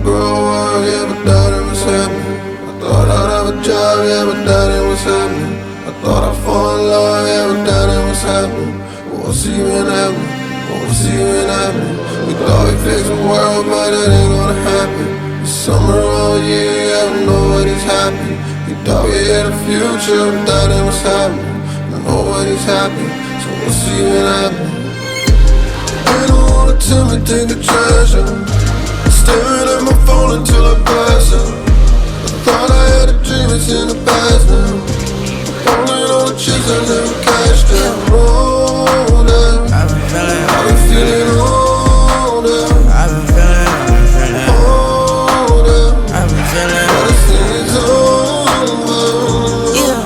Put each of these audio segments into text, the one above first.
grow up, yeah, but that ain't what's happening. I thought I'd have a job, yeah, but that ain't what's happening. I thought I'd fall in love, yeah, but that ain't what's happening. We'll see when happening, we'll see when happening. We thought we fixed the world, but it ain't gonna happen. It's summer all year, yeah, but nobody's happy. We thought we had a future, but that ain't what's happening. Nobody's happy, so we'll see when happening. They don't wanna tell me take the trash out. Staring at my phone until I pass out. I thought I had a dream, it's in the past now. Holding on the chicks I never cashed out. Older, I've been feeling older. I've been feeling Older, I've been feeling but this thing is over. Yeah.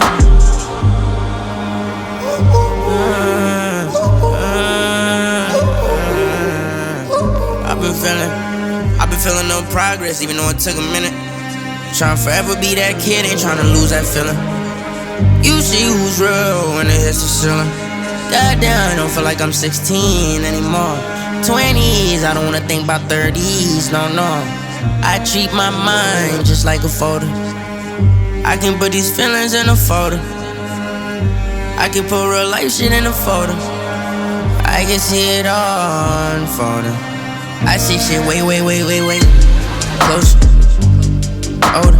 I've been feeling no progress, even though it took a minute. Trying forever be that kid, ain't trying to lose that feeling. You see who's real when it hits the ceiling. Goddamn, I don't feel like I'm 16 anymore. 20s, I don't wanna think about 30s, no. I treat my mind just like a folder. I can put these feelings in a folder. I can put real life shit in a folder. I can see it all unfolding. I see shit way closer, older.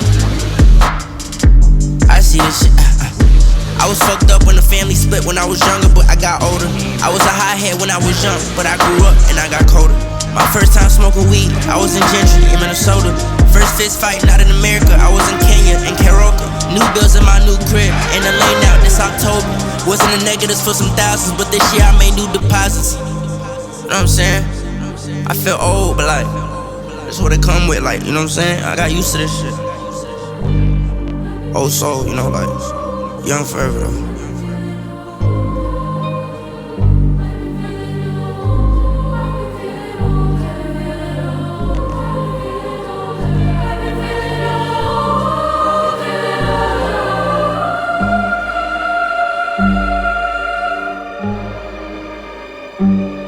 I see this shit. I was fucked up when the family split when I was younger, but I got older. I was a hothead when I was young, but I grew up and I got colder. My first time smoking weed, I was in Gentry, in Minnesota. First fist fight, not in America, I was in Kenya, in Karoka. New bills in my new crib, in the lane out this October. Wasn't the negatives for some thousands, but this year I made new deposits. You know what I'm saying? I feel old, but like, that's what it come with, like, you know what I'm saying? I got used to this shit. Old soul, you know, like, young forever though. Thank